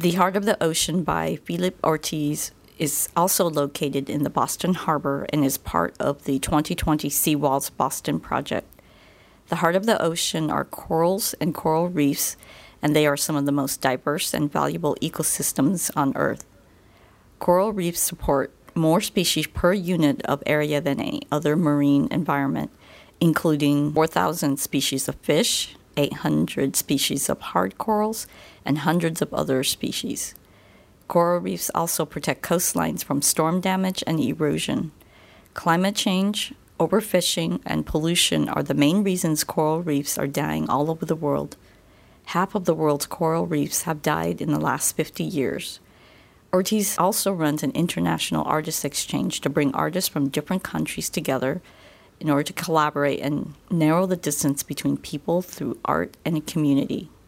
The Heart of the Ocean by Philip Ortiz is also located in the Boston Harbor and is part of the 2020 Seawalls Boston project. The heart of the ocean are corals and coral reefs, and they are some of the most diverse and valuable ecosystems on Earth. Coral reefs support more species per unit of area than any other marine environment, including 4,000 species of fish, 800 species of hard corals, and hundreds of other species. Coral reefs also protect coastlines from storm damage and erosion. Climate change, overfishing, and pollution are the main reasons coral reefs are dying all over the world. Half of the world's coral reefs have died in the last 50 years. Ortiz also runs an international artist exchange to bring artists from different countries together in order to collaborate and narrow the distance between people through art and a community.